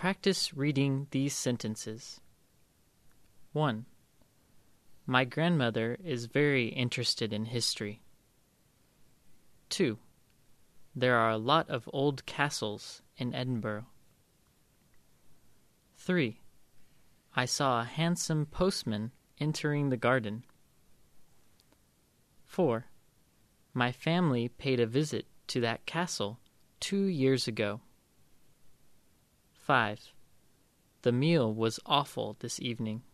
Practice reading these sentences. 1. My grandmother is very interested in history. 2. There are a lot of old castles in Edinburgh. 3. I saw a handsome postman entering the garden. 4. My family paid a visit to that castle 2 years ago. 5. The meal was awful this evening.